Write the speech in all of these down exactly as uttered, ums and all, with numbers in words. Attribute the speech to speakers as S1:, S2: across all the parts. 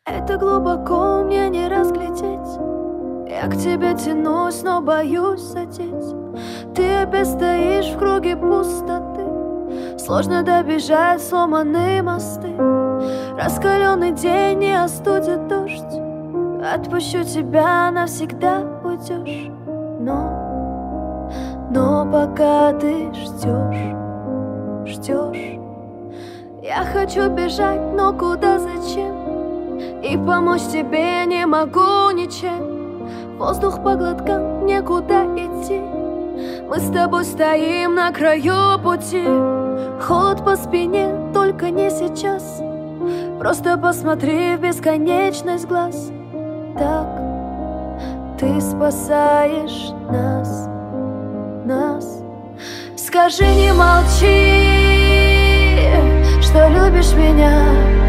S1: Это глубоко мне не разглядеть. Я к тебе тянусь, но боюсь задеть. Ты опять стоишь в круге пустоты. Сложно добежать, сломанные мосты. Раскаленный день не остудит дождь. Отпущу тебя, навсегда уйдешь. Но, но пока ты ждешь, ждешь. Я хочу бежать, но куда, зачем? И помочь тебе не могу ничем. Воздух по глоткам, некуда идти. Мы с тобой стоим на краю пути. Холод по спине, только не сейчас. Просто посмотри в бесконечность глаз. Так ты спасаешь нас, нас. Скажи, не молчи, что любишь меня.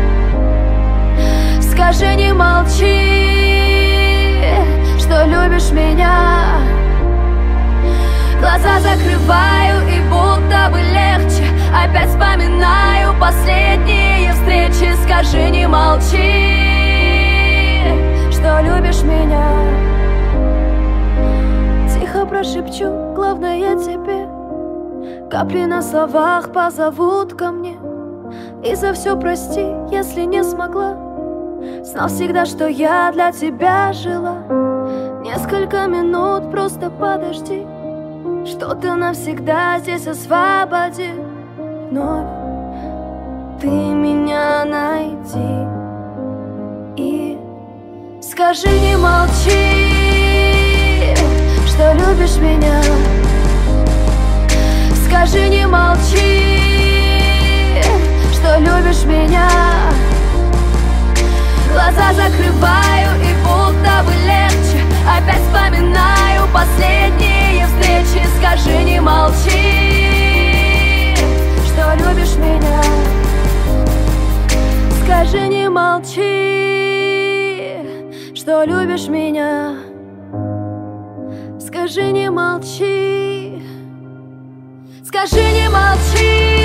S1: Скажи, не молчи, что любишь меня. Глаза закрываю, и будто бы легче. Опять вспоминаю последние встречи. Скажи, не молчи, что любишь меня. Тихо прошепчу, главное тебе. Капли на словах позовут ко мне. И за все прости, если не смогла. Знал всегда, что я для тебя жила. Несколько минут, просто подожди. Что-то навсегда здесь освободи. Вновь ты меня найди. И скажи, не молчи, что любишь меня. Скажи, не молчи, что любишь меня. Глаза закрываю, и будто бы легче. Опять вспоминаю последние встречи. Скажи, не молчи, что любишь меня. Скажи, не молчи, что любишь меня. Скажи, не молчи. Скажи, не молчи.